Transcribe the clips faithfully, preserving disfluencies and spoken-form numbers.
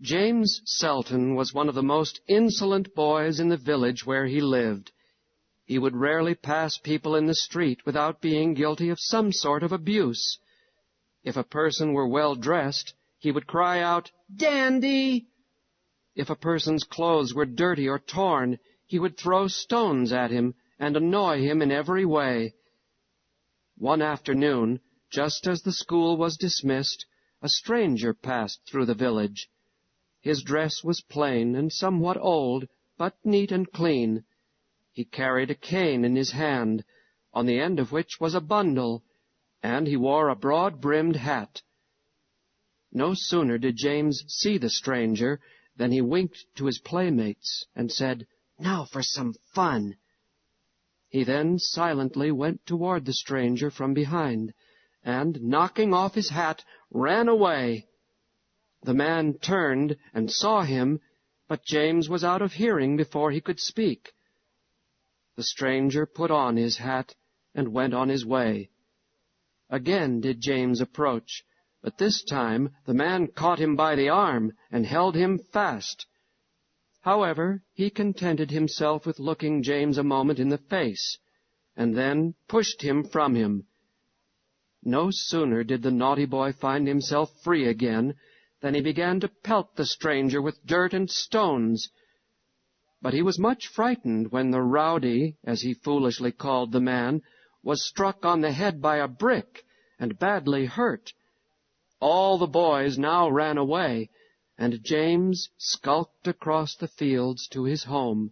James Selton was one of the most insolent boys in the village where he lived. He would rarely pass people in the street without being guilty of some sort of abuse. If a person were well dressed, he would cry out, "Dandy!" If a person's clothes were dirty or torn, he would throw stones at him and annoy him in every way. One afternoon, just as the school was dismissed, a stranger passed through the village. His dress was plain and somewhat old, but neat and clean. He carried a cane in his hand, on the end of which was a bundle, and he wore a broad-brimmed hat. No sooner did James see the stranger than he winked to his playmates and said, "Now for some fun." He then silently went toward the stranger from behind, and, knocking off his hat, ran away. The man turned and saw him, but James was out of hearing before he could speak. The stranger put on his hat and went on his way. Again did James approach, but this time the man caught him by the arm and held him fast. However, he contented himself with looking James a moment in the face, and then pushed him from him. No sooner did the naughty boy find himself free again than he began to pelt the stranger with dirt and stones. But he was much frightened when the rowdy, as he foolishly called the man, was struck on the head by a brick and badly hurt. All the boys now ran away, and James skulked across the fields to his home.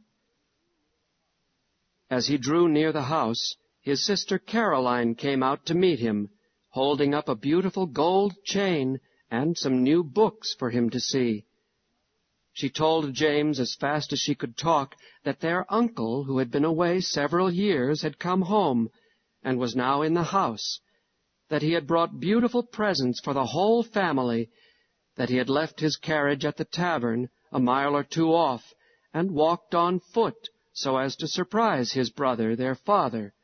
As he drew near the house, his sister Caroline came out to meet him, holding up a beautiful gold chain and some new books for him to see. She told James as fast as she could talk that their uncle, who had been away several years, had come home and was now in the house, that he had brought beautiful presents for the whole family, that he had left his carriage at the tavern a mile or two off and walked on foot so as to surprise his brother, their father,